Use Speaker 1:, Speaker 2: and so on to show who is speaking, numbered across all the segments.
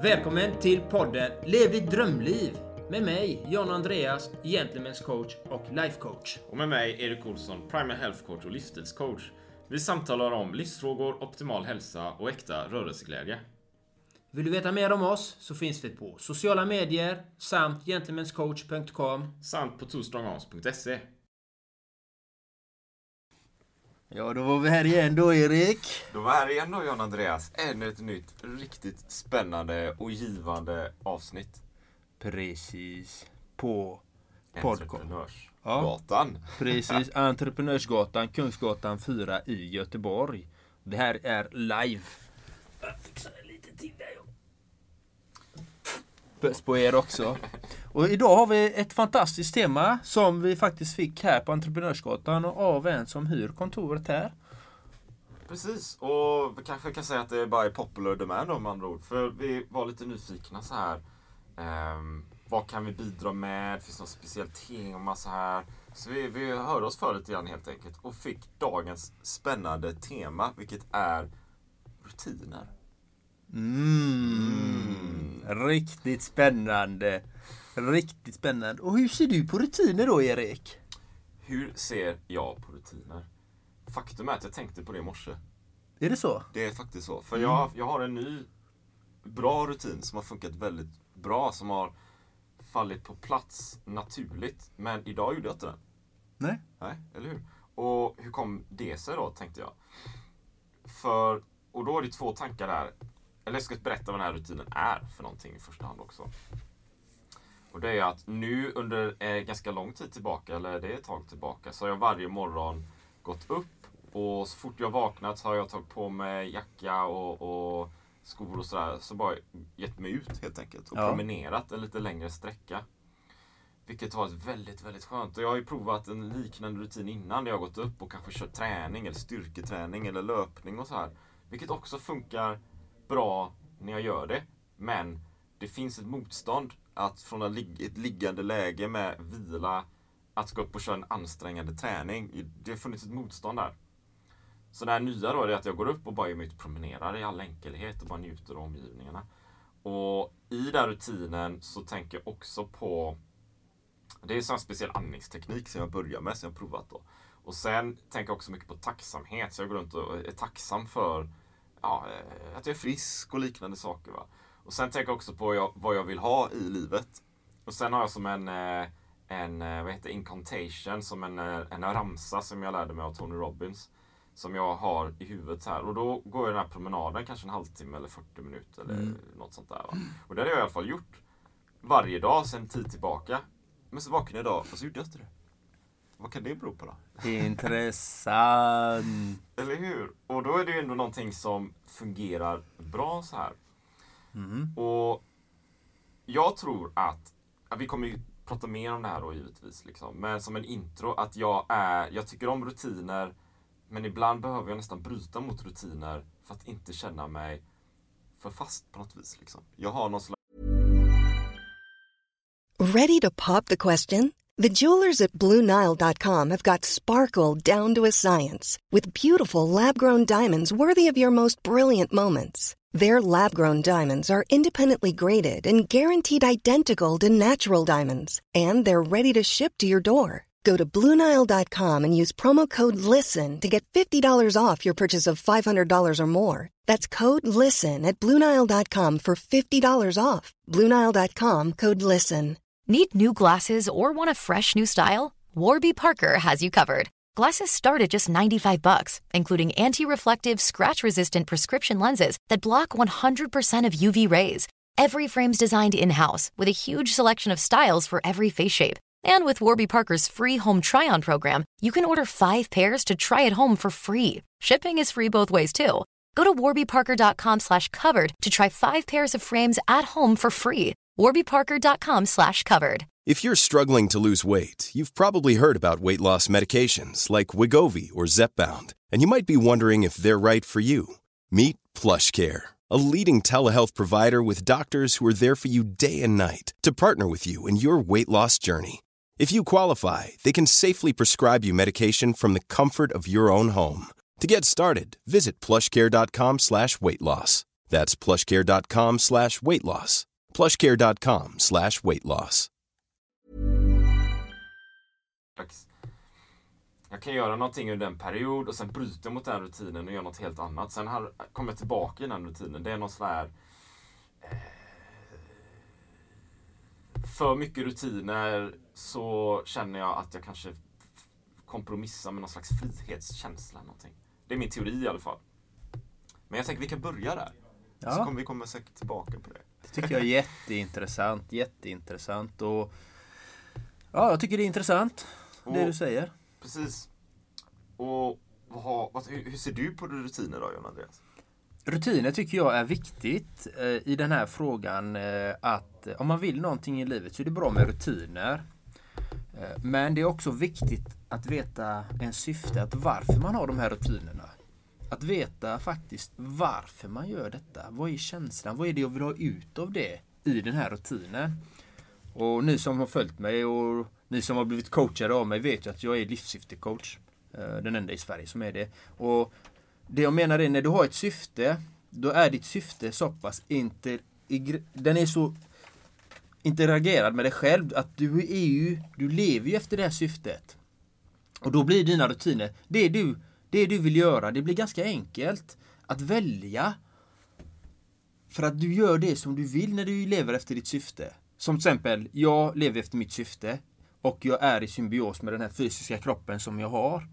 Speaker 1: Välkommen till podden Lev ditt drömliv med mig, John Andreas, Gentlemen's coach och life coach.
Speaker 2: Och med mig, Erik Olsson, Primal Health coach och livsstilscoach. Vi samtalar om livsfrågor, optimal hälsa och äkta rörelseglädje.
Speaker 1: Vill du veta mer om oss så finns vi på sociala medier samt gentlemanscoach.com
Speaker 2: samt på twostrongons.se.
Speaker 3: Ja, då var vi här igen då, Erik.
Speaker 4: Då var här igen då, John Andreas. Ännu ett nytt, riktigt spännande och givande avsnitt.
Speaker 3: Precis. På
Speaker 4: Entreprenörsgatan.
Speaker 3: Ja, precis. Entreprenörsgatan, Kungsgatan 4 i Göteborg. Det här är live. Jag fixar lite till där, puss på er också. Och idag har vi ett fantastiskt tema som vi faktiskt fick här på Entreprenörsgatan och av en som hyr kontoret här.
Speaker 4: Precis, och vi kanske kan säga att det bara är popular demand om andra ord. För vi var lite nyfikna så här. Vad kan vi bidra med? Finns det något speciellt tema så här? Så vi hörde oss för lite grann helt enkelt och fick dagens spännande tema, vilket är rutiner.
Speaker 3: Riktigt spännande. Riktigt spännande. Och hur ser du på rutiner då, Erik?
Speaker 4: Hur ser jag på rutiner? Faktum är att jag tänkte på det i morse.
Speaker 3: Är det så?
Speaker 4: Det är faktiskt så. För jag har en ny bra rutin som har funkat väldigt bra. Som har fallit på plats naturligt. Men idag gjorde jag inte den. Nej, eller hur? Och hur kom det sig då, tänkte jag. Och då är det två tankar där. Eller jag ska berätta vad den här rutinen är för någonting i första hand också. Och det är att nu under ganska lång tid tillbaka, eller det är ett tag tillbaka, så har jag varje morgon gått upp och så fort jag vaknat så har jag tagit på mig jacka och skor och sådär, så bara gett mig ut helt enkelt och promenerat en lite längre sträcka. Vilket har varit väldigt, väldigt skönt. Och jag har ju provat en liknande rutin innan där jag har gått upp och kanske kört träning eller styrketräning eller löpning och så här. Vilket också funkar bra när jag gör det. Men det finns ett motstånd att från ett liggande läge med vila att gå upp och köra en ansträngande träning. Det har funnits ett motstånd där. Så det här nya då är att jag går upp och bara gör mig ut promenerar i all enkelhet och bara njuter av omgivningarna. Och i den rutinen så tänker jag också på, det är en speciell andningsteknik som jag börjar med, som jag har provat då. Och sen tänker jag också mycket på tacksamhet, så jag går runt och är tacksam för att jag är frisk och liknande saker, va. Och sen tänker jag också på vad jag vill ha i livet. Och sen har jag som en incantation, som en ramsa som jag lärde mig av Tony Robbins. Som jag har i huvudet här. Och då går jag den här promenaden kanske en halvtimme eller 40 minuter eller något sånt där, va? Och det har jag i alla fall gjort varje dag sedan tid tillbaka. Men så vaknade jag idag och så gjorde jag inte det. Vad kan det bero på då?
Speaker 3: Intressant.
Speaker 4: Eller hur? Och då är det ju ändå någonting som fungerar bra så här. Och jag tror att vi kommer ju prata mer om det här då givetvis liksom. Men som en intro att jag tycker om rutiner, men ibland behöver jag nästan bryta mot rutiner för att inte känna mig för fast på något vis liksom. Jag har någon slags...
Speaker 5: Ready to pop the question? The jewelers at BlueNile.com have got sparkle down to a science with beautiful lab-grown diamonds worthy of your most brilliant moments. Their lab-grown diamonds are independently graded and guaranteed identical to natural diamonds, and they're ready to ship to your door. Go to BlueNile.com and use promo code LISTEN to get $50 off your purchase of $500 or more. That's code LISTEN at BlueNile.com for $50 off. BlueNile.com, code LISTEN.
Speaker 6: Need new glasses or want a fresh new style? Warby Parker has you covered. Glasses start at just $95, including anti-reflective, scratch-resistant prescription lenses that block 100% of UV rays. Every frame's designed in-house with a huge selection of styles for every face shape. And with Warby Parker's free home try-on program, you can order 5 pairs to try at home for free. Shipping is free both ways, too. Go to warbyparker.com/covered to try 5 pairs of frames at home for free. warbyparker.com/covered.
Speaker 7: If you're struggling to lose weight, you've probably heard about weight loss medications like Wegovy or Zepbound, and you might be wondering if they're right for you. Meet PlushCare, a leading telehealth provider with doctors who are there for you day and night to partner with you in your weight loss journey. If you qualify, they can safely prescribe you medication from the comfort of your own home. To get started, visit plushcare.com/weightloss. That's plushcare.com/weight-loss. plushcare.com/weight-loss.
Speaker 4: Jag kan göra någonting under en period och sen bryta mot den rutinen och göra något helt annat. Sen kommer jag tillbaka i den rutinen. Det är någon sån här... för mycket rutiner så känner jag att jag kanske kompromissar med någon slags frihetskänsla. Någonting. Det är min teori i alla fall. Men jag tänker vi kan börja där.
Speaker 3: Ja.
Speaker 4: Så kommer vi komma säkert tillbaka på det.
Speaker 3: Det tycker jag är jätteintressant. Och ja, jag tycker det är intressant det du säger.
Speaker 4: Precis. Och hur ser du på rutiner då, John Andreas?
Speaker 3: Rutiner tycker jag är viktigt i den här frågan, att om man vill någonting i livet så är det bra med rutiner. Men det är också viktigt att veta en syfte, att varför man har de här rutinerna. Att veta faktiskt varför man gör detta. Vad är känslan? Vad är det jag vill ha ut av det i den här rutinen? Och ni som har följt mig och ni som har blivit coachade av mig vet ju att jag är livssyftecoach. Den enda i Sverige som är det. Och det jag menar är, när du har ett syfte, då är ditt syfte så pass den är så interagerad med dig själv att du lever ju efter det här syftet. Och då blir dina rutiner, det du vill göra, det blir ganska enkelt att välja. För att du gör det som du vill när du lever efter ditt syfte. Som till exempel, jag lever efter mitt syfte och jag är i symbios med den här fysiska kroppen som jag har.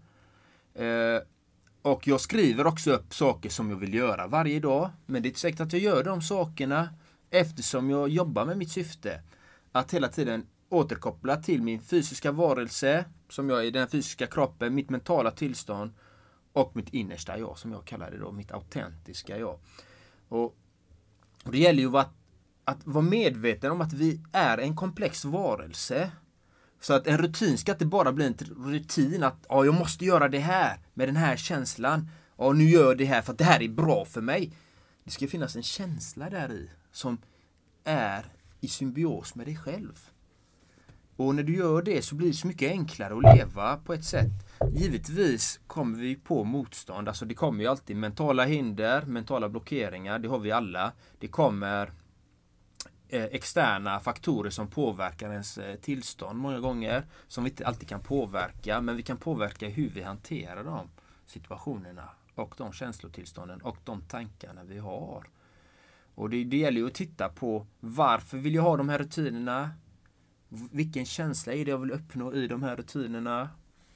Speaker 3: Och jag skriver också upp saker som jag vill göra varje dag. Men det är inte säkert att jag gör de sakerna eftersom jag jobbar med mitt syfte. Att hela tiden återkoppla till min fysiska varelse, som jag är i den fysiska kroppen, mitt mentala tillstånd och mitt innersta jag, som jag kallar det då, mitt autentiska jag. Och det gäller ju att vara medveten om att vi är en komplex varelse. Så att en rutin ska inte bara bli en rutin att jag måste göra det här med den här känslan. Nu gör jag det här för att det här är bra för mig. Det ska finnas en känsla där i som är i symbios med dig själv. Och när du gör det så blir det så mycket enklare att leva på ett sätt. Givetvis kommer vi på motstånd. Alltså det kommer ju alltid mentala hinder, mentala blockeringar. Det har vi alla. Det kommer externa faktorer som påverkar ens tillstånd många gånger. Som vi inte alltid kan påverka. Men vi kan påverka hur vi hanterar de situationerna. Och de känslotillstånden och de tankarna vi har. Och det gäller ju att titta på varför vill jag ha de här rutinerna. Vilken känsla är det jag vill uppnå i de här rutinerna.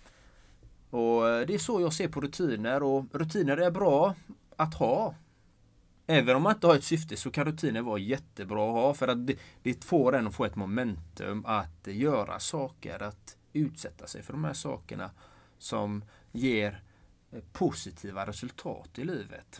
Speaker 3: Och det är så jag ser på rutiner. Och rutiner är bra att ha. Även om man inte har ett syfte så kan rutiner vara jättebra att ha. För att det får en att få ett momentum att göra saker. Att utsätta sig för de här sakerna som ger positiva resultat i livet.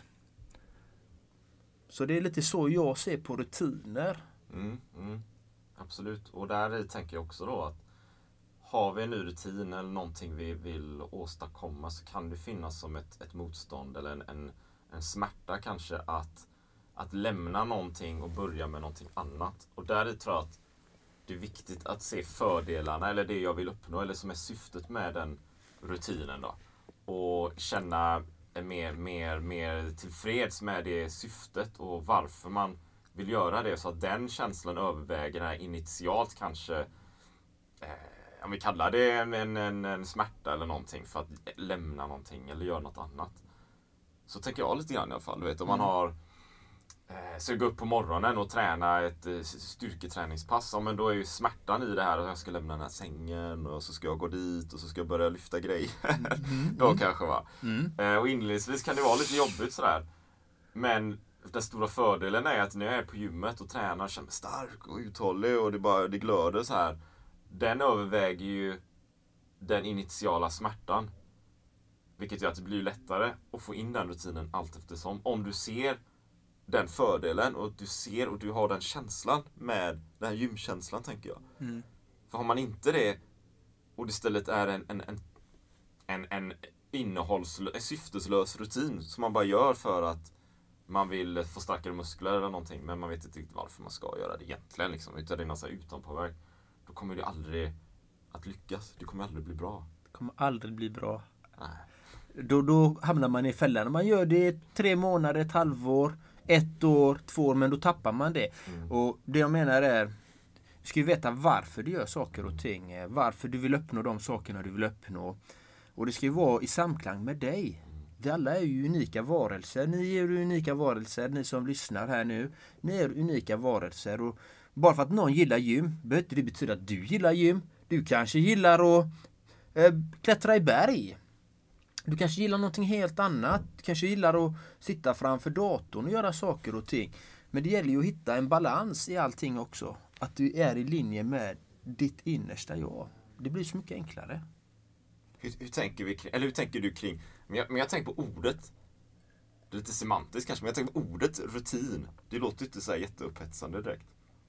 Speaker 3: Så det är lite så jag ser på rutiner.
Speaker 4: Absolut. Och där tänker jag också då att har vi en ny rutin eller någonting vi vill åstadkomma så kan det finnas som ett motstånd eller en smärta kanske att lämna någonting och börja med någonting annat. Och där tror jag att det är viktigt att se fördelarna eller det jag vill uppnå eller som är syftet med den rutinen då. Och känna mer tillfreds med det syftet och varför man vill göra det, så att den känslan överväger här initialt kanske om vi kallar det en smärta eller någonting för att lämna någonting eller göra något annat. Så tänker jag lite grann i alla fall. Du vet, om man har så gå upp på morgonen och träna ett styrketräningspass, men då är ju smärtan i det här att jag ska lämna den här sängen och så ska jag gå dit och så ska jag börja lyfta grejer. Då kanske och inledningsvis kan det vara lite jobbigt sådär. Men den stora fördelen är att när jag är på gymmet och tränar och känner mig stark och uthållig och det glöder så här. Den överväger ju den initiala smärtan. Vilket gör att det blir lättare att få in den rutinen allt eftersom. Om du ser den fördelen och du har den känslan med den här gymkänslan, tänker jag. För har man inte det och det istället är en syfteslös rutin som man bara gör för att man vill få starkare muskler eller någonting, men man vet inte riktigt varför man ska göra det egentligen liksom, utan det är något så här utanpåverk, då kommer det aldrig att lyckas. Det kommer aldrig bli bra.
Speaker 3: Det kommer aldrig bli bra.
Speaker 4: Nej.
Speaker 3: Då hamnar man i fällan. Man gör det 3 månader, ett halvår. 1 år, 2 år, men då tappar man det. Och det jag menar är, du ska ju veta varför du gör saker och ting. Varför du vill uppnå de sakerna du vill uppnå. Och det ska ju vara i samklang med dig. Vi alla är ju unika varelser. Ni är unika varelser, ni som lyssnar här nu. Ni är unika varelser. Och bara för att någon gillar gym, behöver inte det betyda att du gillar gym. Du kanske gillar att klättra i berg. Du kanske gillar någonting helt annat. Du kanske gillar att sitta framför datorn och göra saker och ting. Men det gäller ju att hitta en balans i allting också. Att du är i linje med ditt innersta jag. Det blir så mycket enklare.
Speaker 4: Hur tänker vi kring, eller hur tänker du kring, men jag tänker på ordet, det är lite semantiskt kanske, men jag tänker på ordet rutin. Det låter inte så här jätteupphetsande direkt.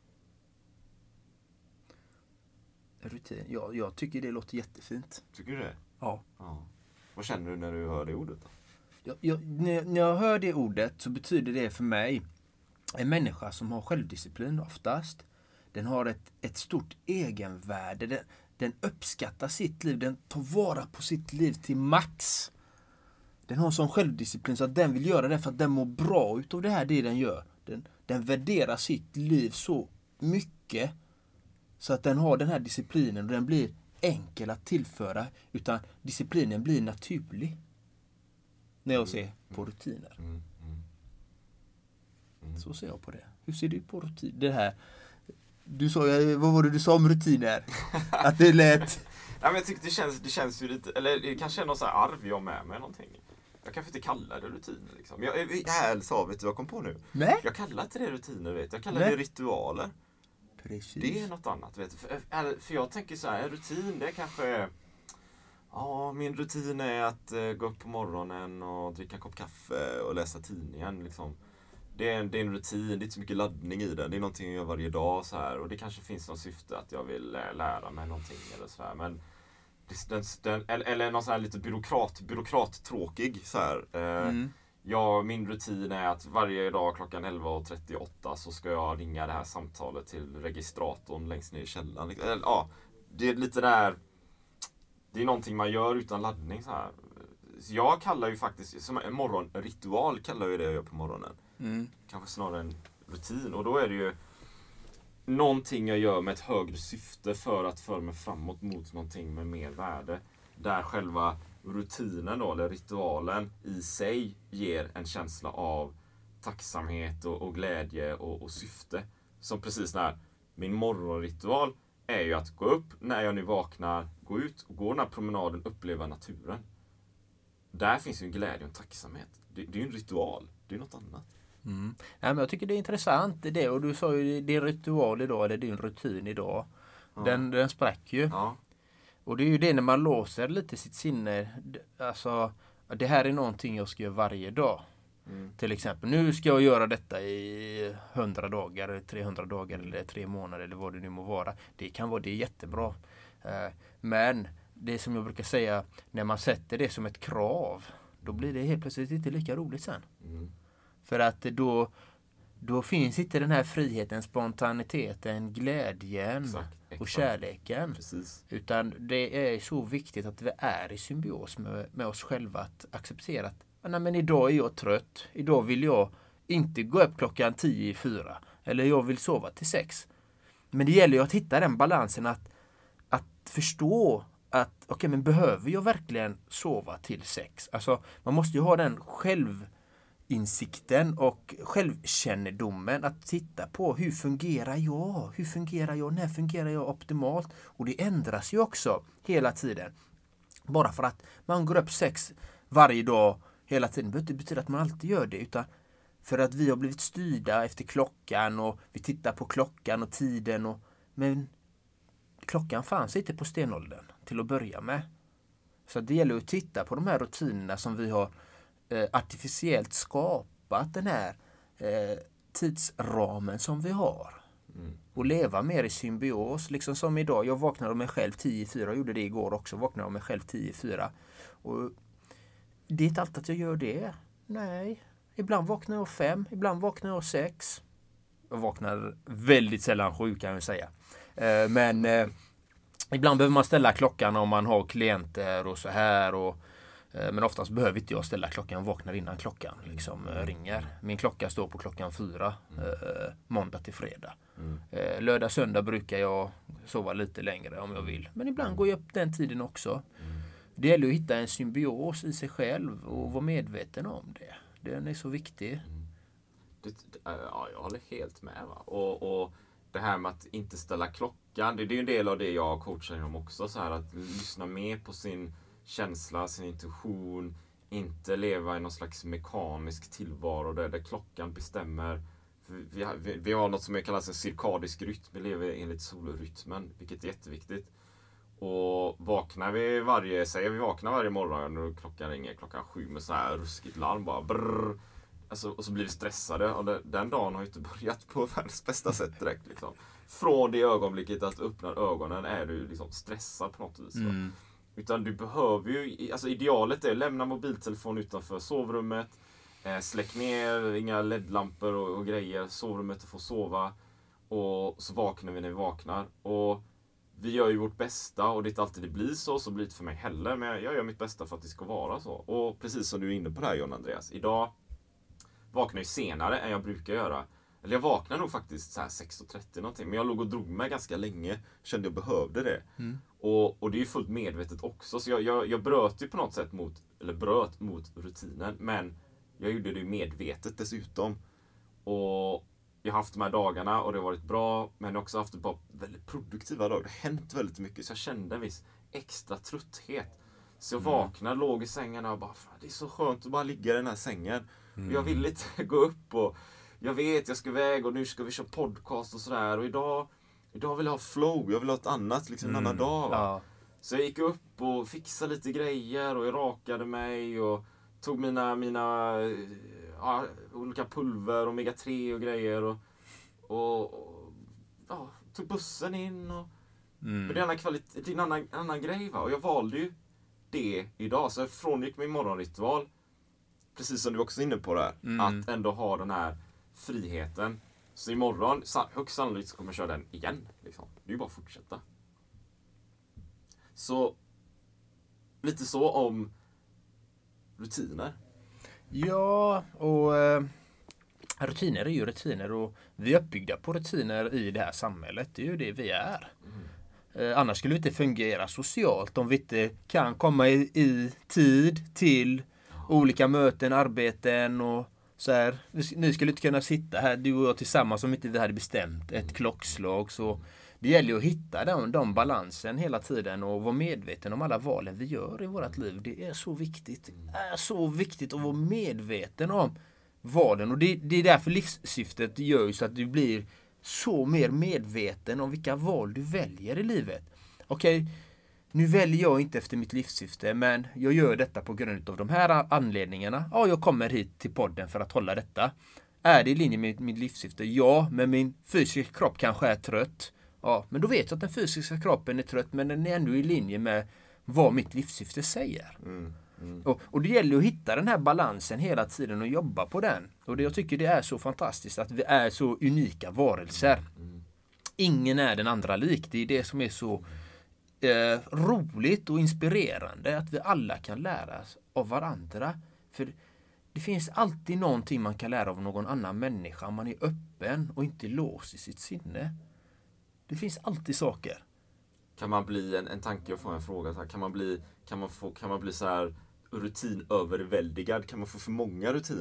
Speaker 3: Rutin? Ja, jag tycker det låter jättefint.
Speaker 4: Tycker du det?
Speaker 3: Ja.
Speaker 4: Vad känner du när du hör det ordet då?
Speaker 3: När jag hör det ordet så betyder det för mig en människa som har självdisciplin oftast. Den har ett stort egenvärde. Den uppskattar sitt liv. Den tar vara på sitt liv till max. Den har sån självdisciplin så att den vill göra det för att den mår bra utav det den gör. Den värderar sitt liv så mycket så att den har den här disciplinen och den blir enkel att tillföra, utan disciplinen blir naturlig när jag ser på rutiner. Så ser jag på det. Hur ser du på rutiner? Det här, du sa, vad var det du sa om rutiner? Att det lät...
Speaker 4: Ja, men jag tycker det känns ju lite, eller det kanske är någon sån här arv jag med mig någonting. Jag kanske inte kallar det rutiner liksom. Jag vet du vad jag kom på nu?
Speaker 3: Nej.
Speaker 4: Jag kallar inte det rutiner, vet du. Jag kallar det ritualer.
Speaker 3: Precis.
Speaker 4: Det är något annat, vet du. För jag tänker så här, en rutin, det är kanske... Ja, min rutin är att gå upp på morgonen och dricka en kopp kaffe och läsa tidningen liksom. Det är en rutin, det är inte så mycket laddning i den. Det är någonting jag gör varje dag så här. Och det kanske finns något syfte att jag vill lära mig någonting eller så här. Men eller någon sån här lite byråkrattråkig så här. Ja, min rutin är att varje dag klockan 11:38 så ska jag ringa det här samtalet till registratorn längst ner i källaren. Ja, det är lite där. Det är någonting man gör utan laddning så här. Så jag kallar ju faktiskt, som en morgonritual kallar jag det jag gör på morgonen. Kanske snarare en rutin. Och då är det ju någonting jag gör med ett högre syfte för att föra mig framåt mot någonting med mer värde. Där själva rutinen då, eller ritualen i sig ger en känsla av tacksamhet och glädje och syfte. Som precis när min morgonritual är ju att gå upp när jag nu vaknar, gå ut och gå den här promenaden, uppleva naturen. Där finns ju en glädje och en tacksamhet. Det är ju en ritual, det är något annat.
Speaker 3: Ja, men jag tycker det är intressant det, och du sa ju det är ritual idag, eller det är en rutin idag. Ja. Den spräcker ju. Ja. Och det är ju det när man låser lite sitt sinne. Alltså, det här är någonting jag ska göra varje dag. Till exempel, nu ska jag göra detta i 100 dagar, eller 300 dagar, eller 3 månader, eller vad det nu må vara. Det är jättebra. Men det som jag brukar säga, när man sätter det som ett krav, då blir det helt plötsligt inte lika roligt sen. För att då finns inte den här friheten, spontaniteten, glädjen exakt. Och kärleken.
Speaker 4: Precis.
Speaker 3: Utan det är så viktigt att vi är i symbios med oss själva, att acceptera att nej, men idag är jag trött. Idag vill jag inte gå upp klockan 10:04. Eller jag vill sova till 6. Men det gäller ju att hitta den balansen att förstå att okej, men behöver jag verkligen sova till 6? Alltså man måste ju ha den självinsikten och självkännedomen att titta på hur fungerar jag? Hur fungerar jag? När fungerar jag optimalt? Och det ändras ju också hela tiden. Bara för att man går upp 6 varje dag hela tiden behöver inte betyda att man alltid gör det, utan för att vi har blivit styrda efter klockan och vi tittar på klockan och tiden men klockan fanns inte på stenåldern till att börja med. Så det gäller att titta på de här rutinerna som vi har artificiellt skapat, den här tidsramen som vi har. Och leva mer i symbios, liksom som idag. Jag vaknade av mig själv 10:04, jag gjorde det igår också, vaknade av mig själv 10:04. Och det är inte alltid att jag gör det. Nej, ibland vaknar jag 5, ibland vaknar jag 6. Jag vaknar väldigt sällan 7 kan jag säga. Men ibland behöver man ställa klockan om man har klienter och så här. Och Men oftast behöver inte jag ställa klockan. Jag vaknar innan klockan liksom ringer. Min klocka står på klockan 4. Måndag till fredag. Lördag, söndag brukar jag sova lite längre om jag vill. Men ibland går jag upp den tiden också. Det gäller att hitta en symbios i sig själv och vara medveten om det. Den är så viktig.
Speaker 4: Ja, jag håller helt med. Va? Och det här med att inte ställa klockan, det är ju en del av det jag coachar inom också. Så här, att lyssna mer på sin känsla, sin intuition. Inte leva i någon slags mekanisk tillvaro där klockan bestämmer. Vi har något som kallas en cirkadisk rytm. Vi lever enligt solrytmen, vilket är jätteviktigt. Och vaknar vi vaknar varje morgon och klockan ringer klockan 7 med så här ruskigt larm bara brrr. Alltså, och så blir vi stressade och den dagen har ju inte börjat på världens bästa sätt direkt liksom. Från det ögonblicket att du öppnar ögonen är du liksom stressad på något vis. Utan du behöver ju, alltså idealet är att lämna mobiltelefon utanför sovrummet, släck ner, inga LED-lampor och grejer, sovrummet och få sova, och så vaknar vi när vi vaknar. Och vi gör ju vårt bästa och det är inte alltid det blir så blir det för mig heller, men jag gör mitt bästa för att det ska vara så. Och precis som du är inne på det här, John Andreas, idag vaknar jag senare än jag brukar göra. Eller jag vaknar nog faktiskt så här 6:30 någonting, men jag låg och drog mig ganska länge, kände jag behövde det. Och det är ju fullt medvetet också, så jag bröt ju på något sätt mot rutinen, men jag gjorde det medvetet dessutom. Och jag har haft de här dagarna och det har varit bra, men jag har också haft ett par väldigt produktiva dagar. Det har hänt väldigt mycket, så jag kände en viss extra trötthet. Så jag vaknade, låg i sängen och bara, det är så skönt att bara ligga i den här sängen. Och jag vill inte gå upp och jag vet jag ska iväg och nu ska vi köra podcast och sådär. Och idag vill jag ha flow, jag vill ha ett annat, liksom en annan dag. Va? Så jag gick upp och fixade lite grejer och jag rakade mig och tog mina olika pulver, omega 3 och grejer och tog bussen in och men det är en annan grej, va? Och jag valde ju det idag, så jag frångick min morgonritual, precis som du också är inne på där, att ändå ha den här friheten. Så imorgon högst sannolikt så kommer jag köra den igen liksom. Det är ju bara att fortsätta. Så lite så om rutiner.
Speaker 3: Ja, och rutiner är ju rutiner och vi är uppbyggda på rutiner i det här samhället. Det är ju det vi är. Annars skulle vi inte fungera socialt om vi inte kan komma i tid till olika möten, arbeten och så här. Ni skulle inte kunna sitta här, du och jag tillsammans, om inte vi hade bestämt ett klockslag. Så det gäller ju att hitta de balansen hela tiden och vara medveten om alla valen vi gör i vårt liv. Det är så viktigt. Det är så viktigt att vara medveten om valen. Och det är därför livssyftet gör ju så att du blir så mer medveten om vilka val du väljer i livet. Okej, nu väljer jag inte efter mitt livssyfte, men jag gör detta på grund av de här anledningarna. Ja, jag kommer hit till podden för att hålla detta. Är det i linje med mitt livssyfte? Ja, men min fysiska kropp kanske är trött. Ja, men då vet jag att den fysiska kroppen är trött, men den är ändå i linje med vad mitt livssyfte säger. Och det gäller att hitta den här balansen hela tiden och jobba på den. Och jag tycker det är så fantastiskt att vi är så unika varelser. Ingen är den andra lik. Det är det som är så roligt och inspirerande, att vi alla kan lära oss av varandra. För det finns alltid någonting man kan lära av någon annan människa om man är öppen och inte låst i sitt sinne. Det finns alltid saker.
Speaker 4: Kan man bli en tanke och få en fråga så här, kan man bli så här rutinöverväldigad? Kan man få för många rutiner?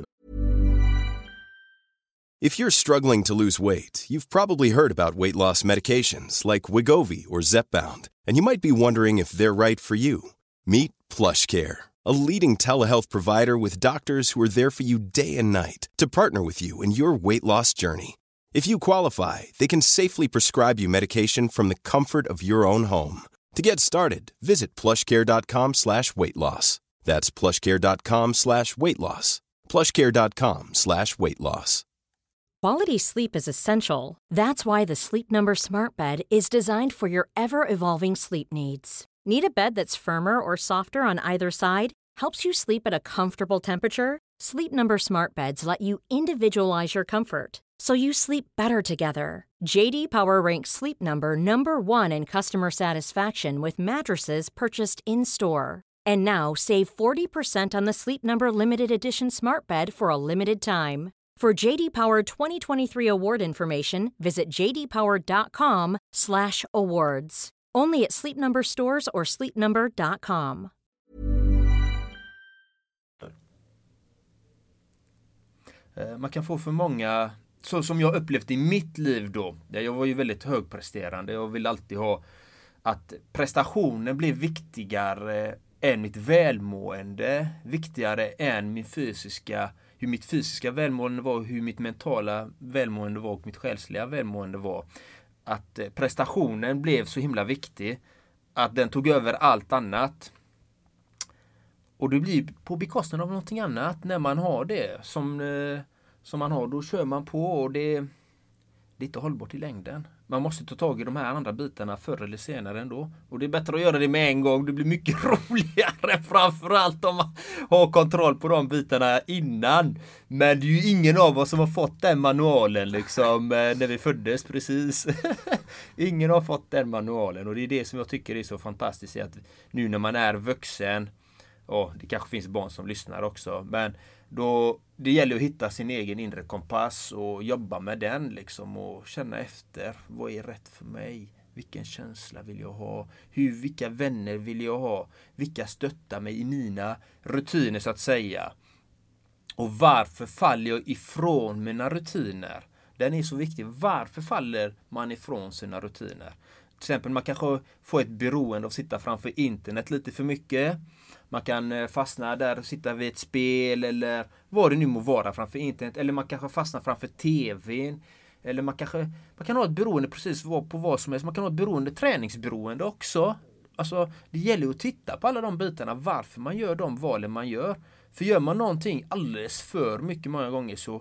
Speaker 7: If you're struggling to lose weight, you've probably heard about weight loss medications like Wegovy or Zepbound, and you might be wondering if they're right for you. Meet PlushCare, a leading telehealth provider with doctors who are there for you day and night to partner with you in your weight loss journey. If you qualify, they can safely prescribe you medication from the comfort of your own home. To get started, visit plushcare.com/weightloss. That's plushcare.com/weightloss. plushcare.com/weightloss.
Speaker 8: Quality sleep is essential. That's why the Sleep Number Smart Bed is designed for your ever-evolving sleep needs. Need a bed that's firmer or softer on either side? Helps you sleep at a comfortable temperature? Sleep Number Smart Beds let you individualize your comfort, so you sleep better together. JD Power ranks Sleep Number #1 in customer satisfaction with mattresses purchased in-store. And now save 40% on the Sleep Number limited edition smart bed for a limited time. For JD Power 2023 award information, visit jdpower.com/awards. Only at Sleep Number stores or sleepnumber.com.
Speaker 3: Man kan få för många, så som jag upplevt i mitt liv då. Jag var ju väldigt högpresterande. Jag vill alltid ha att prestationen blir viktigare än mitt välmående. Viktigare än hur mitt fysiska välmående var, hur mitt mentala välmående var och mitt själsliga välmående var. Att prestationen blev så himla viktig att den tog över allt annat. Och det blir på bekostnad av någonting annat när man har det som man har. Då kör man på och det är inte hållbart i längden. Man måste ta tag i de här andra bitarna förr eller senare ändå. Och det är bättre att göra det med en gång. Det blir mycket roligare, framförallt om man har kontroll på de bitarna innan. Men det är ju ingen av oss som har fått den manualen liksom när vi föddes, precis. Ingen har fått den manualen. Och det är det som jag tycker är så fantastiskt, att nu när man är vuxen, och det kanske finns barn som lyssnar också, men då det gäller att hitta sin egen inre kompass och jobba med den liksom, och känna efter, vad är rätt för mig? Vilken känsla vill jag ha? Vilka vänner vill jag ha? Vilka stöttar mig i mina rutiner så att säga? Och varför faller jag ifrån mina rutiner? Den är så viktig. Varför faller man ifrån sina rutiner? Till exempel man kanske får ett beroende av att sitta framför internet lite för mycket. Man kan fastna där och sitta vid ett spel eller vad det nu må vara framför internet. Eller man kanske fastnar framför tvn. Eller man kan ha ett beroende precis på vad som helst. Man kan ha ett beroende, träningsberoende också. Alltså det gäller att titta på alla de bitarna. Varför man gör de valen man gör. För gör man någonting alldeles för mycket många gånger så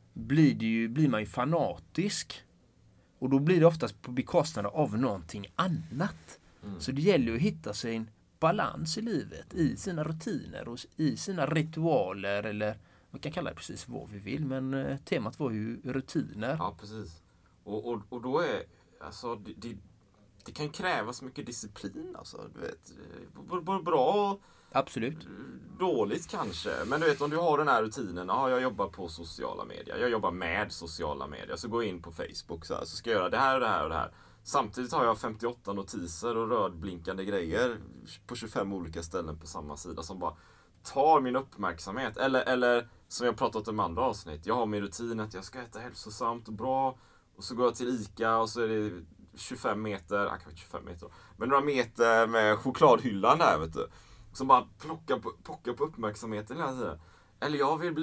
Speaker 3: blir man ju fanatisk. Och då blir det oftast på bekostnad av någonting annat. Så det gäller att hitta sin balans i livet, i sina rutiner och i sina ritualer, eller man kan kalla det precis vad vi vill, men temat var ju rutiner.
Speaker 4: Ja, precis. Och då är alltså det kan krävas mycket disciplin alltså, du vet. Både bra och
Speaker 3: absolut
Speaker 4: dåligt kanske. Men du vet, om du har den här rutinen, jag jobbar på sociala medier. Jag jobbar med sociala medier. Så går jag in på Facebook så ska jag göra det här och det här och det här. Samtidigt har jag 58 notiser och rödblinkande grejer på 25 olika ställen på samma sida som bara tar min uppmärksamhet. Eller som jag pratat om i andra avsnitt. Jag har min rutin att jag ska äta hälsosamt och bra. Och så går jag till ICA och så är det 25 meter, kanske 25 meter, men några meter med chokladhyllan där, vet du. Som bara pockar på uppmärksamheten hela tiden. Eller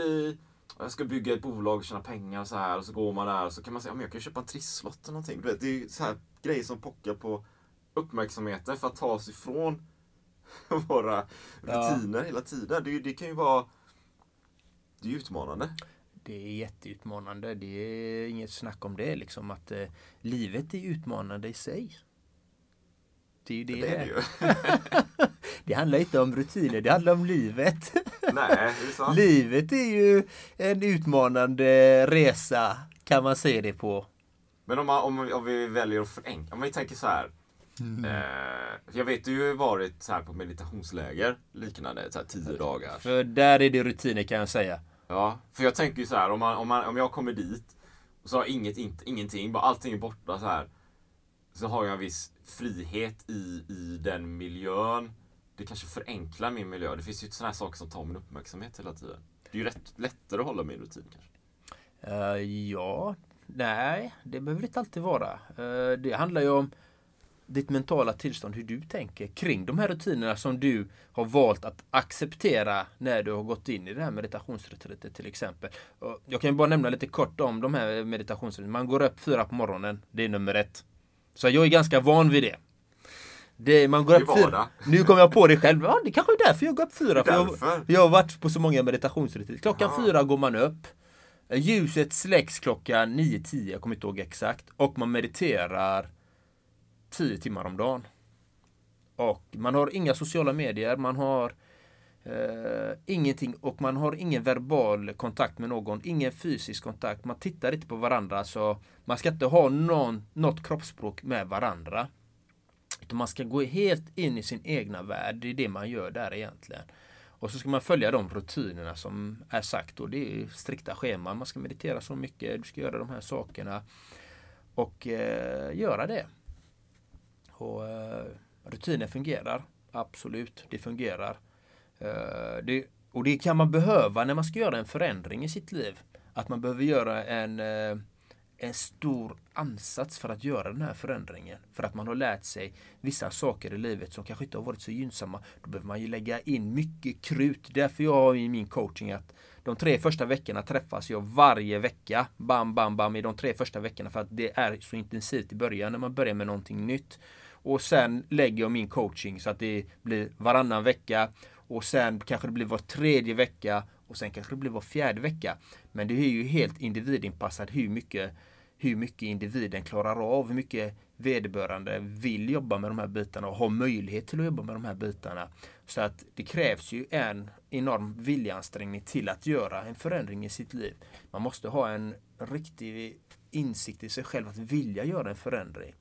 Speaker 4: jag ska bygga ett bolag och tjäna pengar så här, och så går man där och så kan man säga, jag kan köpa en trisslott eller någonting. Det är ju så här grejer som pockar på uppmärksamheten för att ta sig ifrån våra rutiner hela tiden. Det kan ju vara, det är utmanande.
Speaker 3: Det är jätteutmanande. Det är inget snack om det liksom, att livet är utmanande i sig. Det är ju det är. Det handlar inte om rutiner, det handlar om livet.
Speaker 4: Nej, det är sant.
Speaker 3: Livet är ju en utmanande resa, kan man se det på.
Speaker 4: Men om vi väljer att förenkla, om vi tänker så här. Jag vet du har varit så här på meditationsläger liknande, så här 10 dagar.
Speaker 3: För där är det rutiner, kan jag säga.
Speaker 4: Ja, för jag tänker ju så här, om jag kommer dit och så har ingenting, bara allting är borta så här. Så har jag en viss frihet i den miljön. Det kanske förenklar min miljö. Det finns ju sådana här saker som tar min uppmärksamhet hela tiden. Det är ju rätt lättare att hålla min rutin kanske.
Speaker 3: Ja, nej, det behöver inte alltid vara. Det handlar ju om ditt mentala tillstånd, hur du tänker kring de här rutinerna som du har valt att acceptera när du har gått in i det här meditationsretreatet till exempel. Jag kan ju bara nämna lite kort om de här meditationsrutinerna. Man går upp 4 på morgonen, det är nummer 1. Så jag är ganska van vid det. Man går upp 4. Nu kommer jag på det själv. Ja, det kanske är därför jag går upp 4. För jag har varit på så många meditationsretreat. Klockan 4 går man upp. Ljuset släcks klockan 9-10, jag kommer inte ihåg exakt. Och man mediterar 10 timmar om dagen. Och man har inga sociala medier, man har ingenting, och man har ingen verbal kontakt med någon, ingen fysisk kontakt. Man tittar inte på varandra, så man ska inte ha något kroppsspråk med varandra. Utan man ska gå helt in i sin egna värld. Det är det man gör där egentligen. Och så ska man följa de rutinerna som är sagt. Och det är strikta scheman. Man ska meditera så mycket. Du ska göra de här sakerna. Och göra det. Och rutiner fungerar. Absolut, det fungerar. Och det kan man behöva när man ska göra en förändring i sitt liv. Att man behöver göra en stor ansats för att göra den här förändringen. För att man har lärt sig vissa saker i livet som kanske inte har varit så gynnsamma. Då behöver man ju lägga in mycket krut. Därför jag har i min coaching att de 3 första veckorna träffas jag varje vecka. Bam, bam, bam i de 3 första veckorna. För att det är så intensivt i början när man börjar med någonting nytt. Och sen lägger jag min coaching så att det blir varannan vecka. Och sen kanske det blir var 3:e vecka. Och sen kanske det blir var 4:e vecka. Men det är ju helt individinpassat hur mycket individen klarar av. Hur mycket vederbörande vill jobba med de här bitarna. Och har möjlighet till att jobba med de här bitarna. Så att det krävs ju en enorm viljansträngning till att göra en förändring i sitt liv. Man måste ha en riktig insikt i sig själv att vilja göra en förändring.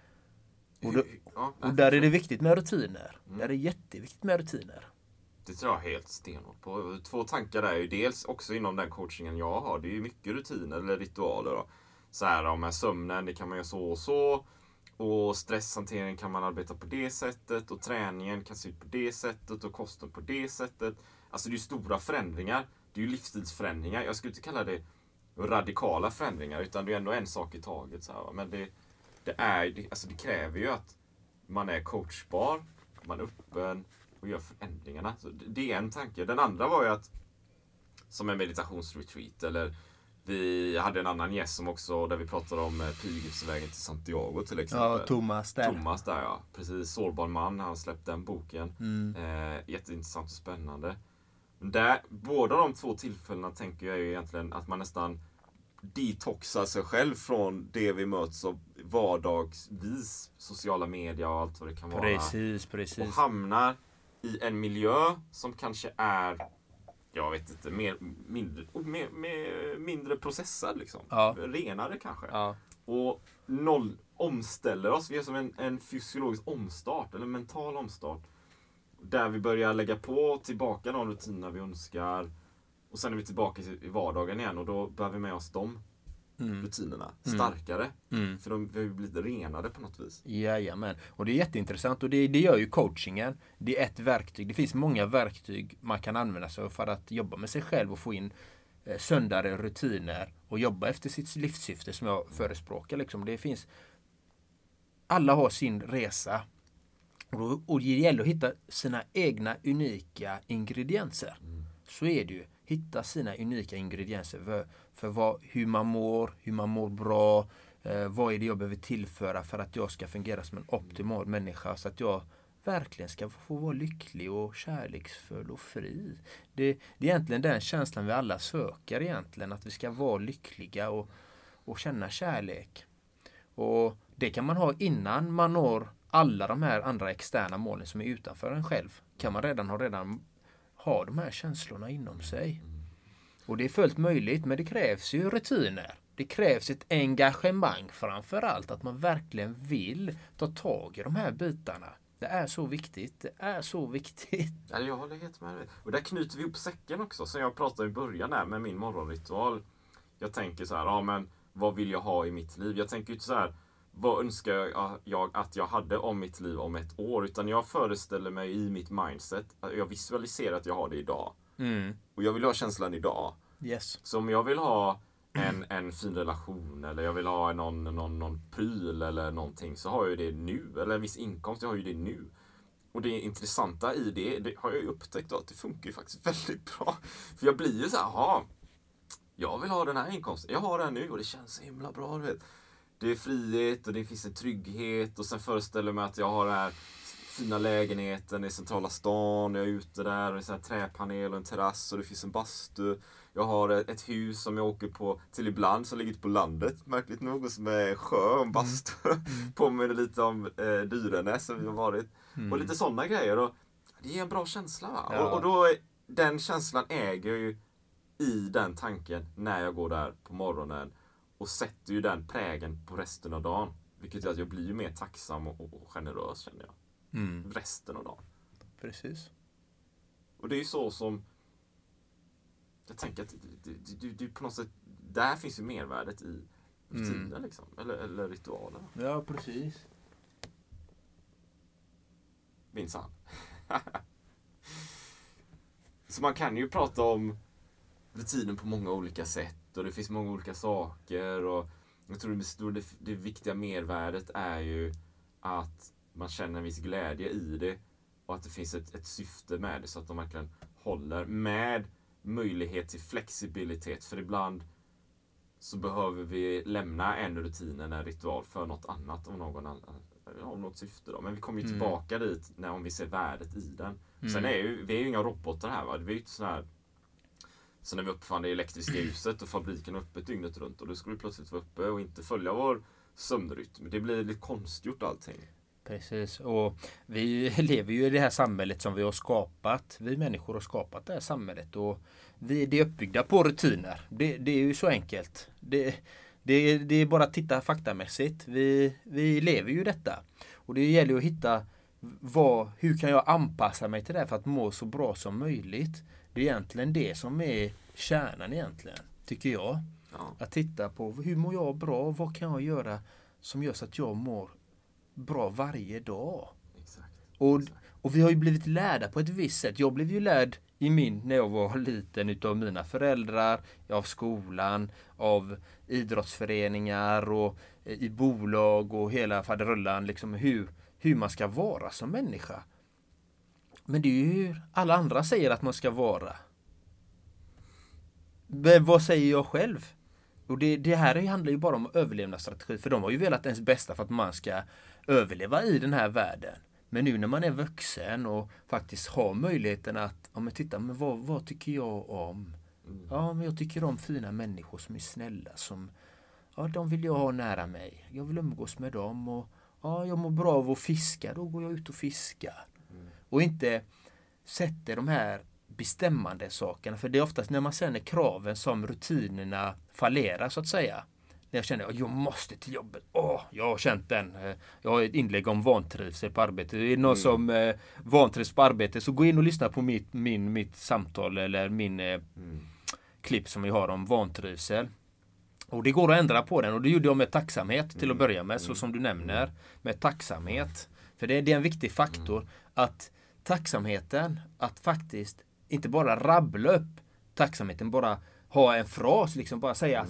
Speaker 3: Och där är det viktigt med rutiner. Där är det jätteviktigt med rutiner.
Speaker 4: Det tror jag helt stenhårt på. 2 tankar där är ju dels också inom den coachingen jag har. Det är ju mycket rutiner eller ritualer då. Så här med sömnen, det kan man göra så och så. Och stresshantering kan man arbeta på det sättet. Och träningen kan se ut på det sättet. Och kosten på det sättet. Alltså det är ju stora förändringar. Det är ju livsstilsförändringar. Jag skulle inte kalla det radikala förändringar. Utan det är ändå en sak i taget. Så här. Men det kräver ju att man är coachbar. Man är öppen. Och gör förändringarna. Så det är en tanke. Den andra var ju att som en meditationsretreat. Eller vi hade en annan gäst som också där vi pratade om pilgrimsvägen till Santiago till exempel.
Speaker 3: Ja, Thomas där.
Speaker 4: Thomas där, ja. Precis, sårbar man. Han släppte den boken. Jätteintressant och spännande. Där, båda de 2 tillfällena tänker jag ju egentligen att man nästan detoxar sig själv från det vi möts av vardagsvis. Sociala medier och allt vad det kan vara.
Speaker 3: Precis.
Speaker 4: Och hamnar i en miljö som kanske är, jag vet inte, mindre processad liksom.
Speaker 3: Ja.
Speaker 4: Renare kanske.
Speaker 3: Ja.
Speaker 4: Och omställer oss. Vi är som en fysiologisk omstart eller mental omstart. Där vi börjar lägga på tillbaka de rutiner vi önskar. Och sen är vi tillbaka i vardagen igen och då behöver vi med oss de rutinerna starkare. För de har ju blivit renade på något vis.
Speaker 3: Jajamän. Och det är jätteintressant och det gör ju coachingen. Det är ett verktyg. Det finns många verktyg man kan använda sig för att jobba med sig själv och få in söndare rutiner och jobba efter sitt livssyfte som jag förespråkar. Liksom. Det finns, alla har sin resa och det gäller att hitta sina egna unika ingredienser. Så är det ju. Hitta sina unika ingredienser för hur man mår bra, vad är det jag behöver tillföra för att jag ska fungera som en optimal människa så att jag verkligen ska få vara lycklig och kärleksfull och fri. Det är egentligen den känslan vi alla söker egentligen, att vi ska vara lyckliga och känna kärlek. Och det kan man ha innan man når alla de här andra externa målen som är utanför en själv. Kan man redan ha de här känslorna inom sig. Och det är fullt möjligt, men det krävs ju rutiner. Det krävs ett engagemang framför allt, att man verkligen vill ta tag i de här bitarna. Det är så viktigt.
Speaker 4: Ja, jag håller helt med dig. Och där knyter vi upp säcken också, som jag pratade i början här med min morgonritual. Jag tänker så här, men vad vill jag ha i mitt liv? Jag tänker inte så här, vad önskar jag att jag hade om mitt liv om 1 år? Utan jag föreställer mig i mitt mindset, jag visualiserar att jag har det idag. Och jag vill ha känslan idag.
Speaker 3: Yes.
Speaker 4: Så om jag vill ha en fin relation eller jag vill ha någon pryl eller någonting, så har jag det nu. Eller en viss inkomst, jag har ju det nu. Och det intressanta i det har jag ju upptäckt då, att det funkar ju faktiskt väldigt bra. För jag blir ju så här, jag vill ha den här inkomsten. Jag har den nu och det känns så himla bra, du vet. Det är frihet och det finns en trygghet. Och sen föreställer jag mig att jag har den här fina lägenheten i centrala stan. Jag är ute där och det är en träpanel och en terrass och det finns en bastu. Jag har ett hus som jag åker på till ibland som ligger på landet. Märkligt nog, som är sjö och en bastu. Påminner lite om Dyrenäs som vi har varit. Och lite sådana grejer. Och det är en bra känsla, va? Ja. Och då, den känslan äger ju i den tanken när jag går där på morgonen. Och sätter ju den prägen på resten av dagen. Vilket gör att jag blir ju mer tacksam och generös, känner jag. Resten av dagen.
Speaker 3: Precis.
Speaker 4: Och det är ju så som... Jag tänker att du på något sätt... Där finns ju mervärdet i rutiner liksom. Eller ritualer.
Speaker 3: Ja, precis.
Speaker 4: Minsann. Så man kan ju prata om rutinen på många olika sätt. Och det finns många olika saker. Och jag tror det viktiga mervärdet är ju att man känner en viss glädje i det. Och att det finns ett syfte med det. Så att de verkligen håller med möjlighet till flexibilitet. För ibland så behöver vi lämna en rutin eller en ritual för något annat av någon annan. Av något syfte då. Men vi kommer ju tillbaka dit om vi ser värdet i den. Sen är vi är ju inga robotar här, va? Det är ju inte sån här... Så när vi uppfann det elektriska ljuset och fabriken är öppet dygnet runt och då skulle vi plötsligt vara uppe och inte följa vår sömnrytm. Det blir lite konstgjort allting.
Speaker 3: Precis, och vi lever ju i det här samhället som vi har skapat. Vi människor har skapat det här samhället och det är uppbyggda på rutiner. Det är ju så enkelt. Det är bara att titta faktamässigt. Vi lever ju detta. Och det gäller att hitta hur kan jag anpassa mig till det för att må så bra som möjligt. Det är egentligen det som är kärnan egentligen, tycker jag.
Speaker 4: Ja.
Speaker 3: Att titta på hur mår jag bra, vad kan jag göra som gör så att jag mår bra varje dag.
Speaker 4: Exakt.
Speaker 3: Och vi har ju blivit lärda på ett visst sätt. Jag blev ju lärd när jag var liten utav mina föräldrar, av skolan, av idrottsföreningar och i bolag och hela faderullan liksom hur man ska vara som människa. Men det är ju hur alla andra säger att man ska vara. Men vad säger jag själv? Och det här handlar ju bara om överlevnadsstrategi. För de har ju velat ens bästa för att man ska överleva i den här världen. Men nu när man är vuxen och faktiskt har möjligheten att men vad tycker jag om? Ja, men jag tycker om fina människor som är snälla. De vill jag ha nära mig. Jag vill umgås med dem. Och jag mår bra av att fiska. Då går jag ut och fiskar. Och inte sätter de här bestämmande sakerna. För det är oftast när man känner kraven som rutinerna fallerar så att säga. När jag känner att jag måste till jobbet. Jag har känt den. Jag har ett inlägg om vantrivsel på arbetet. Det är någon som vantrivs på arbetet så gå in och lyssna på mitt samtal eller min klipp som vi har om vantrivsel. Och det går att ändra på den och det gjorde jag med tacksamhet till att börja med. Så som du nämner. Med tacksamhet. För det är en viktig faktor att tacksamheten, att faktiskt inte bara rabbla upp tacksamheten, bara ha en fras, liksom bara säga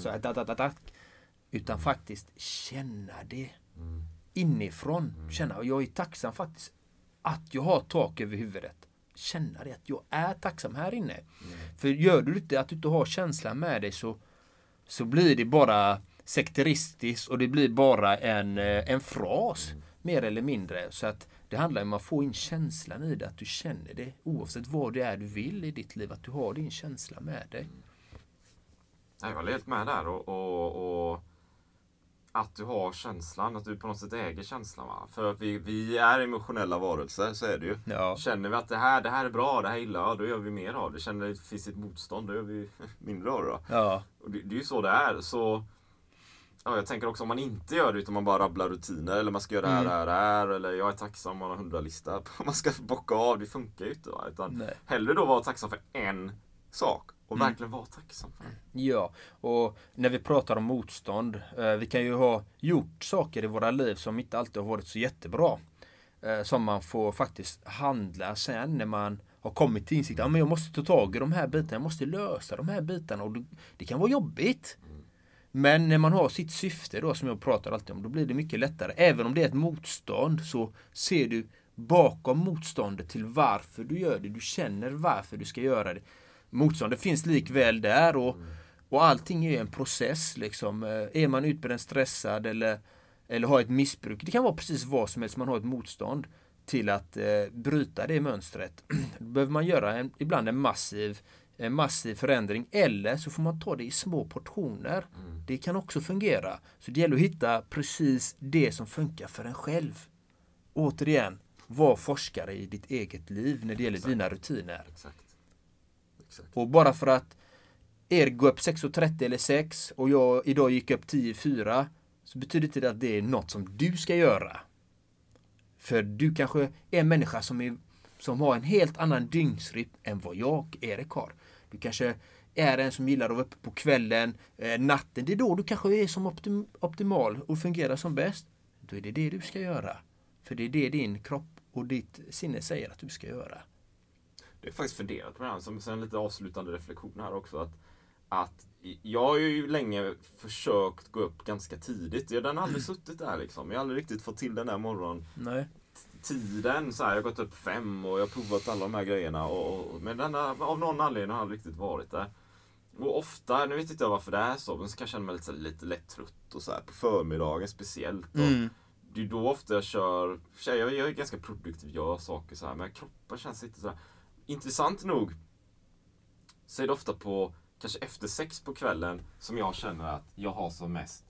Speaker 3: utan faktiskt känna det inifrån. Känna, och jag är tacksam faktiskt att jag har tak över huvudet. Känna det, att jag är tacksam här inne. För gör du inte att du inte har känslan med dig så blir det bara sekteristiskt och det blir bara en fras mer eller mindre. Så att det handlar om att få in känslan i det, att du känner det oavsett vad det är du vill i ditt liv, att du har din känsla med dig.
Speaker 4: Jag var helt med där och att du har känslan, att du på något sätt äger känslan, va? För att vi är emotionella varelser, så är det ju. Ja. Känner vi att det här är bra, det här gillar jag, då gör vi mer av det. Känner vi att det finns ett motstånd, då gör vi mindre av det då. Ja. Och det är ju så det är. Så jag tänker också om man inte gör det utan man bara rabblar rutiner eller man ska göra det här eller jag är tacksam om man har 100-lista. Man ska bocka av, det funkar ju inte, va? Utan hellre då vara tacksam för en sak. Och verkligen vara tacksam för det.
Speaker 3: Ja, och när vi pratar om motstånd. Vi kan ju ha gjort saker i våra liv som inte alltid har varit så jättebra. Som man får faktiskt handla sen när man har kommit till insikt. Men jag måste ta tag i de här bitarna. Jag måste lösa de här bitarna. Och det kan vara jobbigt. Men när man har sitt syfte då, som jag pratar alltid om, då blir det mycket lättare. Även om det är ett motstånd så ser du bakom motståndet till varför du gör det. Du känner varför du ska göra det. Motståndet finns likväl där och allting är en process liksom. Är man utbränd, stressad eller har ett missbruk, det kan vara precis vad som helst, man har ett motstånd till att bryta det mönstret. Då behöver man göra ibland en massiv förändring, eller så får man ta det i små portioner. Det kan också fungera. Så det gäller att hitta precis det som funkar för en själv. Återigen, var forskare i ditt eget liv när det gäller dina rutiner.
Speaker 4: Exakt.
Speaker 3: Och bara för att går upp 6.30 eller 6 och jag idag gick upp 10.04 så betyder inte det att det är något som du ska göra. För du kanske är en människa som har en helt annan dygnsrytm än vad jag och Erik har. Du kanske är en som gillar att vara uppe på kvällen, natten. Det är då du kanske är som optimal och fungerar som bäst. Då är det du ska göra. För det är det din kropp och ditt sinne säger att du ska göra.
Speaker 4: Det är faktiskt funderat på det här, som en lite avslutande reflektion här också. Att jag har ju länge försökt gå upp ganska tidigt. Jag har aldrig suttit där liksom. Jag har aldrig riktigt fått till den där morgontiden. Så här, jag har gått upp 5 och jag har provat alla de här grejerna. Men av någon anledning har jag aldrig riktigt varit där. Och ofta, nu vet inte jag varför det är så, men så kan jag känna mig lite lätt trött och så här, på förmiddagen speciellt. Det är då ofta jag kör, jag är ganska produktiv, gör saker så här, men kroppen känns inte så här. Intressant nog så är det ofta på kanske efter 6 på kvällen som jag känner att jag har som mest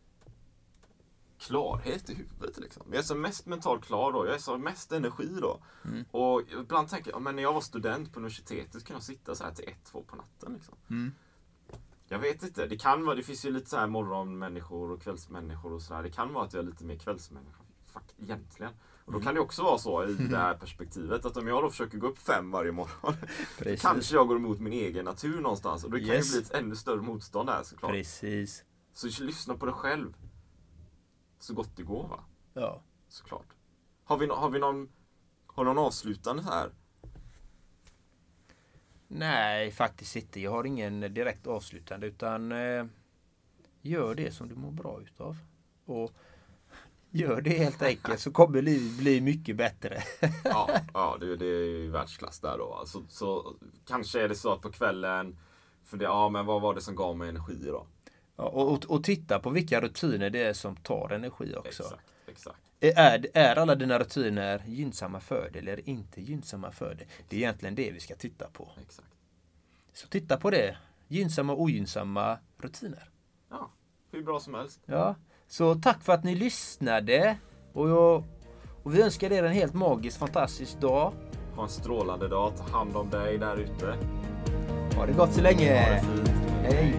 Speaker 4: klarhet i huvudet liksom. Jag är som mest mentalt klar då, jag är som mest energi då. Och ibland tänker jag, men när jag var student på universitetet kunde jag sitta så här till 1-2 på natten liksom. Jag vet inte, det finns ju lite så här morgonmänniskor och kvällsmänniskor och så här. Det kan vara att jag är lite mer kvällsmänniska egentligen. Och då kan det också vara så i det här perspektivet att om jag då försöker gå upp 5 varje morgon kanske jag går emot min egen natur någonstans och då kan det bli ett ännu större motstånd där såklart.
Speaker 3: Precis.
Speaker 4: Så lyssna på dig själv så gott det går, va?
Speaker 3: Ja.
Speaker 4: Såklart. Har vi någon avslutande här?
Speaker 3: Nej, faktiskt inte. Jag har ingen direkt avslutande utan gör det som du mår bra utav. Och gör det helt enkelt så kommer livet bli mycket bättre.
Speaker 4: ja, det är ju världsklass där då. Alltså, så kanske är det så att på kvällen men vad var det som gav mig energi då?
Speaker 3: Ja, och titta på vilka rutiner det är som tar energi också.
Speaker 4: Exakt.
Speaker 3: Är alla dina rutiner gynnsamma för dig eller inte gynnsamma för dig? Det är egentligen det vi ska titta på.
Speaker 4: Exakt.
Speaker 3: Så titta på det. Gynnsamma och ogynnsamma rutiner.
Speaker 4: Ja, hur bra som helst.
Speaker 3: Ja, så tack för att ni lyssnade. Och vi önskar er en helt magisk, fantastisk dag.
Speaker 4: Ha en strålande dag. Ta hand om dig där ute.
Speaker 3: Ha det gott så länge.
Speaker 4: Ha det fint.
Speaker 3: Hej.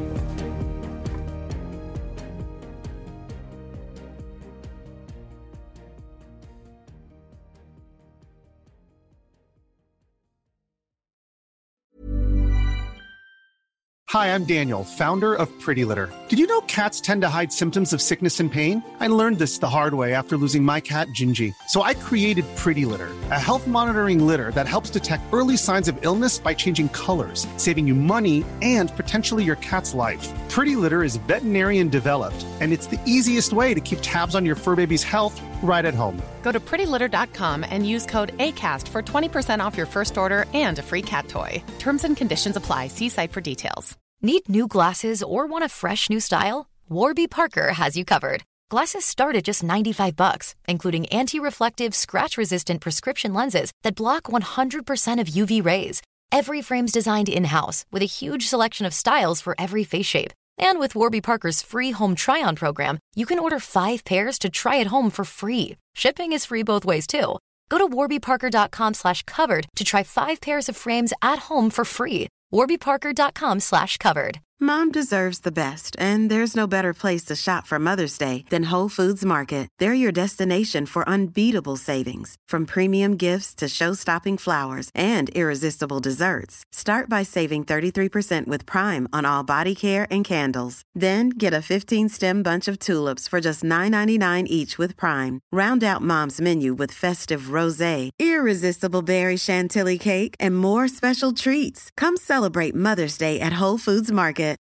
Speaker 9: Hi, I'm Daniel, founder of Pretty Litter. Did you know cats tend to hide symptoms of sickness and pain? I learned this the hard way after losing my cat, Gingy. So I created Pretty Litter, a health monitoring litter that helps detect early signs of illness by changing colors, saving you money and potentially your cat's life. Pretty Litter is veterinarian developed, and it's the easiest way to keep tabs on your fur baby's health right at home.
Speaker 10: Go to prettylitter.com and use code ACAST for 20% off your first order and a free cat toy. Terms and conditions apply. See site for details.
Speaker 6: Need new glasses or want a fresh new style? Warby Parker has you covered. Glasses start at just $95, including anti-reflective, scratch-resistant prescription lenses that block 100% of UV rays. Every frame's designed in-house with a huge selection of styles for every face shape. And with Warby Parker's free home try-on program, you can order 5 pairs to try at home for free. Shipping is free both ways, too. Go to warbyparker.com/covered to try 5 pairs of frames at home for free. warbyparker.com/covered.
Speaker 11: Mom deserves the best, and there's no better place to shop for Mother's Day than Whole Foods Market. They're your destination for unbeatable savings, from premium gifts to show-stopping flowers and irresistible desserts. Start by saving 33% with Prime on all body care and candles. Then get a 15-stem bunch of tulips for just $9.99 each with Prime. Round out Mom's menu with festive rosé, irresistible berry chantilly cake, and more special treats. Come celebrate Mother's Day at Whole Foods Market.